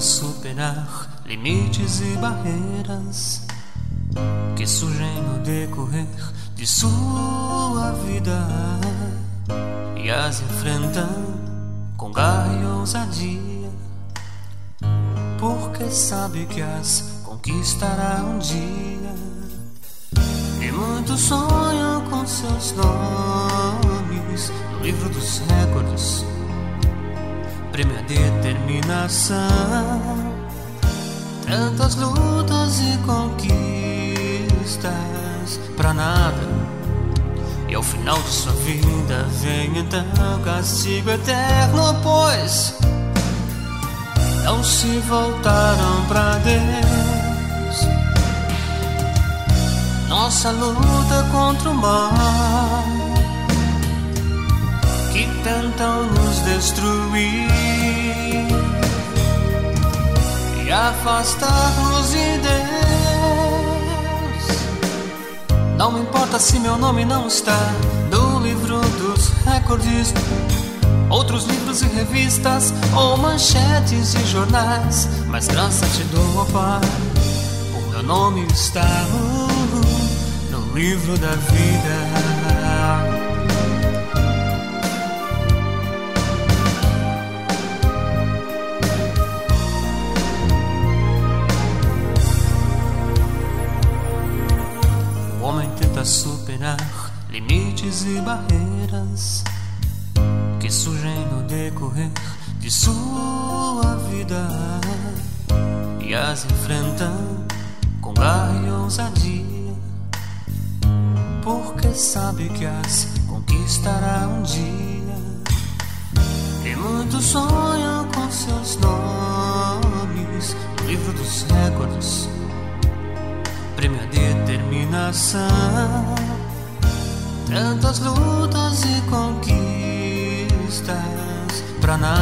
superar limites e barreiras que surgem no decorrer de sua vida e as enfrenta com garra e ousadia, porque sabe que as conquistará um dia. E muitos sonham com seus nomes no livro dos recordes, prêmio a determinação. Tantas lutas e conquistas pra nada, e ao final de sua vida vem então o castigo eterno, pois não se voltaram pra Deus. Nossa luta contra o mal que tentam nos destruir e afastar-nos de Deus. Não importa se meu nome não está no livro dos recordes, outros livros e revistas ou manchetes de jornais, mas graças te dou, ó Pai, o meu nome está no livro da vida. O homem tenta superar limites e barreiras que surgem no decorrer de sua vida e as enfrenta com garra e ousadia, porque sabe que as conquistará um dia. E muitos sonham com seus nomes no livro dos recordes, prêmio a determinação. Tantas lutas e conquistas pra nada,